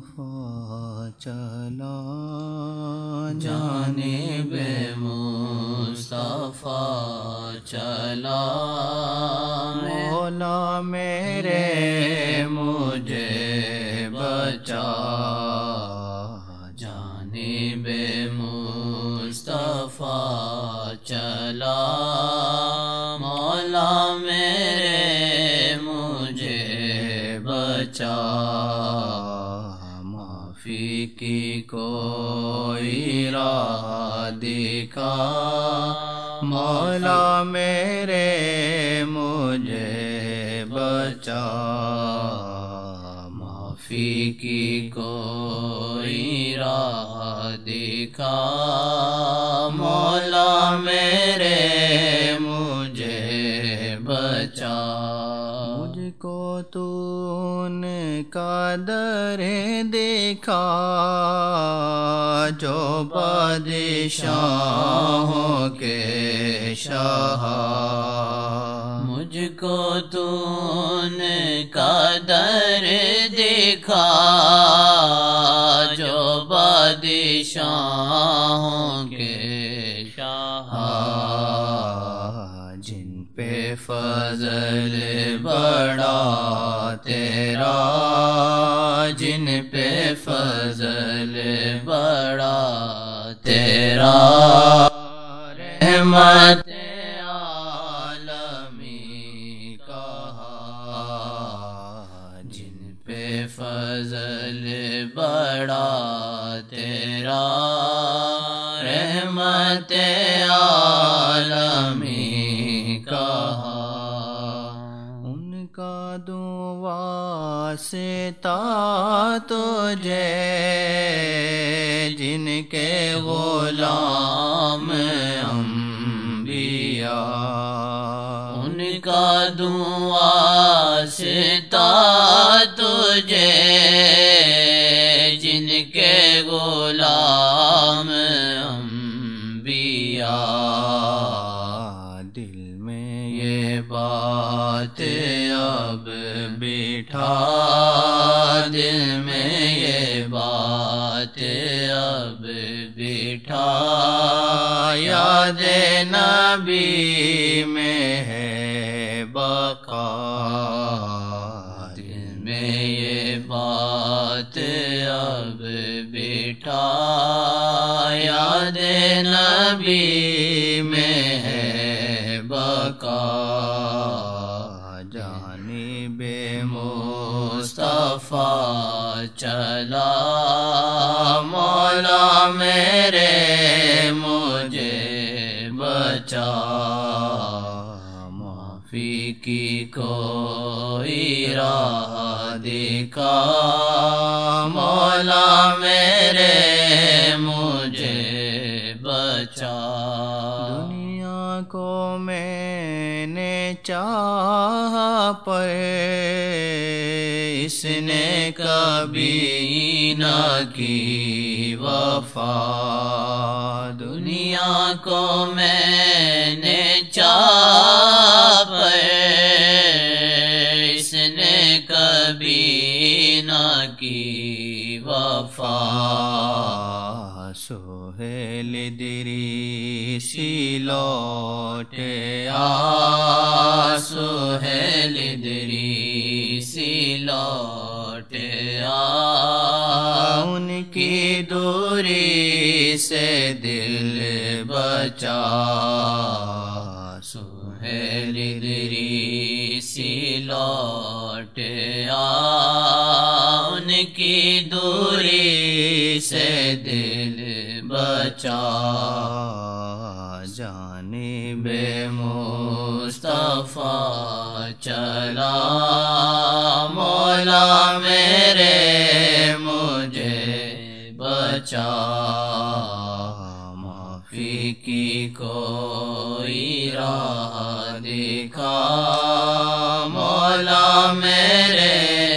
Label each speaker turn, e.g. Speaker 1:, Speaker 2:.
Speaker 1: مصطفیٰ چلا
Speaker 2: جانب مصطفیٰ چلا
Speaker 1: مولا میرے مجھے بچا
Speaker 2: جانب مصطفیٰ چلا مولا میرے مجھے بچا معافی کی کوئی راہ دکھا
Speaker 1: مولا میرے مجھے بچا
Speaker 2: معافی کی کوئی راہ دکھا مولا میرے مجھے بچا
Speaker 1: مجھ کو تو نے قدر دیکھا جو بادشاہوں کے شاہ
Speaker 2: مجھ کو تو نے قدر دیکھا جو بادشاہوں کے شاہ
Speaker 1: جن پہ فضل بڑا تیرا
Speaker 2: جن پہ فضل بڑا تیرا رحمت عالمی کہا جن پہ فضل بڑا تیرا رحمت عالمی کہا
Speaker 1: ان کا دعا سے تجھے جن کے غلام انبیاء
Speaker 2: ان کا دعا سے تجھے جن کے غلام انبیاء
Speaker 1: دل میں
Speaker 2: یہ بات اب بٹھا دل میں یہ بات اب بٹھا یاد نبی میں ہے بقا دل میں یہ بات اب بٹھا یاد نبی میں ہے بقا
Speaker 1: جانب
Speaker 2: مصطفیٰ چلا مولا میرے مجھے بچا معافی کی کوئی راہ دکھا مولا میرے مجھے بچا
Speaker 1: دنیا کو میں نے چاہا پر اس نے کبھی نہ کی وفا
Speaker 2: دنیا کو میں نے چاہا پر اس نے کبھی نہ کی وفا
Speaker 1: سہیل دریسی لوٹ
Speaker 2: سہیل دریسی لوٹ
Speaker 1: ان کی دوری سے دل بچا
Speaker 2: سہیل دریسی لوٹ ان کی دوری سے دل بچا
Speaker 1: جانب
Speaker 2: مصطفیٰ چلا مولا میرے مجھے بچا معافی کی کوئی راہ دکھا مولا میرے